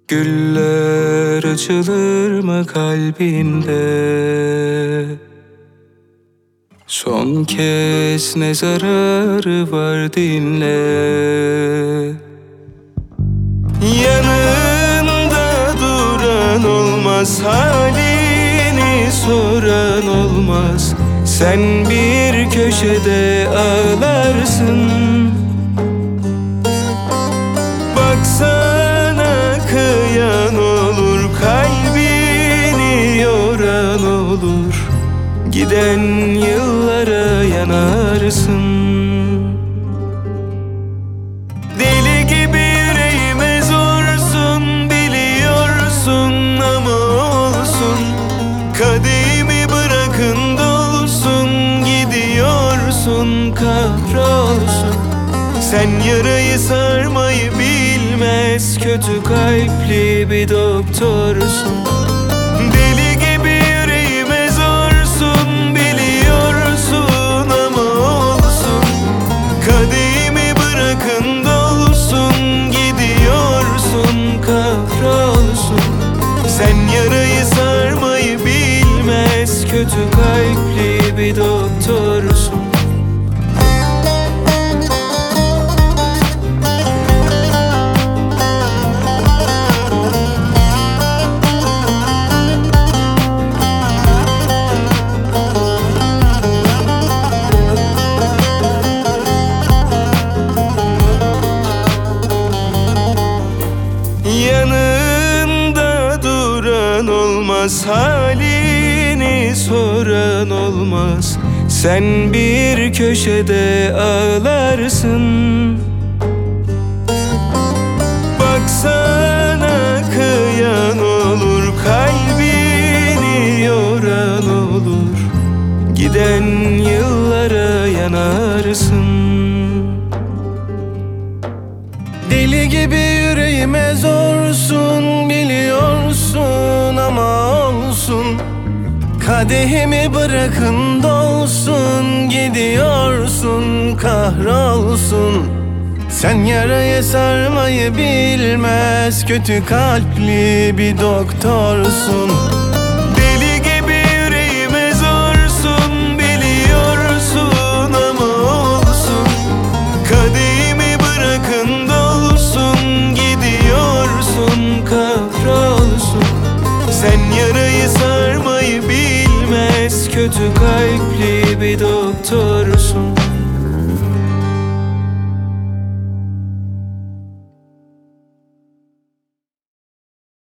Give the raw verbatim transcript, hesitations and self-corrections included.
Güller açılır mı kalbinde? Son kez ne zararı var dinle. Yanında duran olmaz, halini soran olmaz. Sen bir köşede ağlarsın. Baksana kıyan olur, kalbini yoran olur. Giden yıllara yanarsın. Deli gibi yüreğime zorsun, biliyorsun ama olsun. Kadehimi bırakın dolsun, gidiyorsun kahrolsun. Sen yarayı sarmayı bilmez, kötü kalpli bir doktorsun. Deli gibi yüreğime zorsun, biliyorsun ama olsun. Kadehimi bırakın dolsun, gidiyorsun kahrolsun. Sen yarayı sarmayı bilmez, kötü kalpli bir doktorsun. Yanında duran olmaz, halini soran olmaz. Sen bir köşede ağlarsın. Baksana kıyan olur, kalbini yoran olur. Giden yıllara yanarsın. Deli gibi yüreğime zorsun, biliyorsun ama olsun. Kadehimi bırakın dolsun, gidiyorsun kahrolsun. Sen yarayı sarmayı bilmez, kötü kalpli bir doktorsun.